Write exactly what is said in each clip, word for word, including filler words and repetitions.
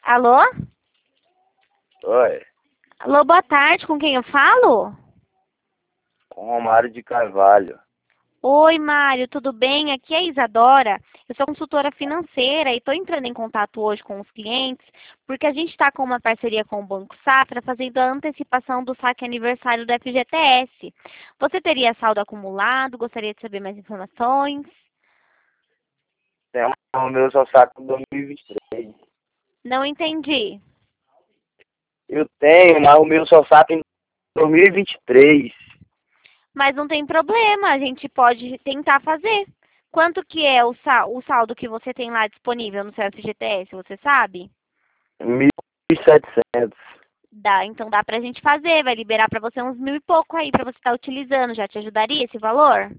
Alô? Oi, Alô, boa tarde, com quem eu falo? com o Mário de Carvalho. Oi, Mário, tudo bem? Aqui é a Isadora. Eu sou consultora financeira e estou entrando em contato hoje com os clientes porque a gente está com uma parceria com o Banco Safra fazendo a antecipação do saque aniversário do F G T S. Você teria saldo acumulado? Gostaria de saber mais informações? Tem o meu só saco dois mil e vinte e três. Não entendi. Eu tenho, mas o meu só saco em dois mil e vinte e três. Mas não tem problema, a gente pode tentar fazer. Quanto que é o sal- o saldo que você tem lá disponível no seu F G T S, você sabe? Mil e setecentos. Dá, então dá pra gente fazer, vai liberar pra você uns mil e pouco aí pra você estar utilizando, já te ajudaria esse valor?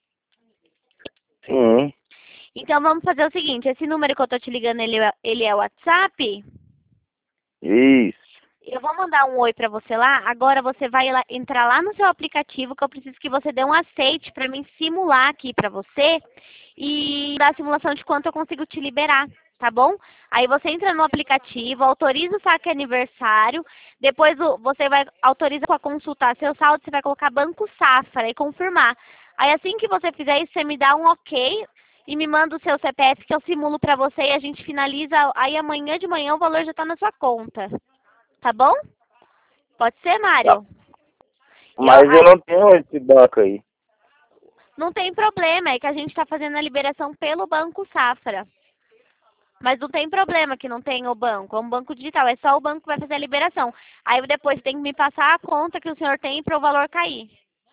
Sim, Então vamos fazer o seguinte, esse número que eu tô te ligando, ele, é- ele é o WhatsApp? isso. Eu vou mandar um oi pra você lá, agora você vai lá- entrar lá no seu aplicativo que eu preciso que você dê um aceite pra mim simular aqui pra você e dar a simulação de quanto eu consigo te liberar, tá bom? Aí você entra no aplicativo, autoriza o saque aniversário, depois o- você vai autoriza para consultar seu saldo, você vai colocar Banco Safra e confirmar. Aí assim que você fizer isso, você me dá um ok e me manda o seu C P F que eu simulo pra você e a gente finaliza, aí amanhã de manhã o valor já tá na sua conta. Tá bom? Pode ser, Tá. Mário? E eu, Mas eu ah, não tenho esse banco aí. não tem problema, é que a gente está fazendo a liberação pelo Banco Safra. Mas não tem problema que não tem o banco, é um banco digital, é só o banco que vai fazer a liberação. Aí depois tem que me passar a conta que o senhor tem para o valor cair.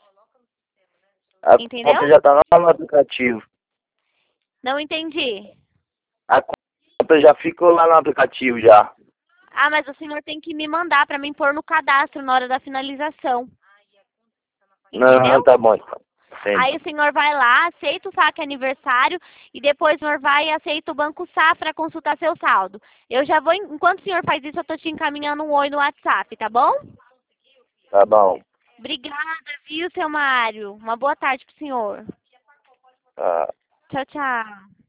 A Entendeu? conta já tá lá no aplicativo. Não entendi. A conta já ficou lá no aplicativo já. Ah, mas o senhor tem que me mandar para mim pôr no cadastro na hora da finalização. Não, Entendeu? tá bom então. Aí Entendi. o senhor vai lá, aceita o saque aniversário e depois o senhor vai e aceita o Banco Safra consultar seu saldo. Eu já vou, enquanto o senhor faz isso, eu tô te encaminhando um oi no WhatsApp, tá bom? Tá bom. Obrigada, viu, seu Mário? Uma boa tarde pro senhor. Tá. Tchau, tchau.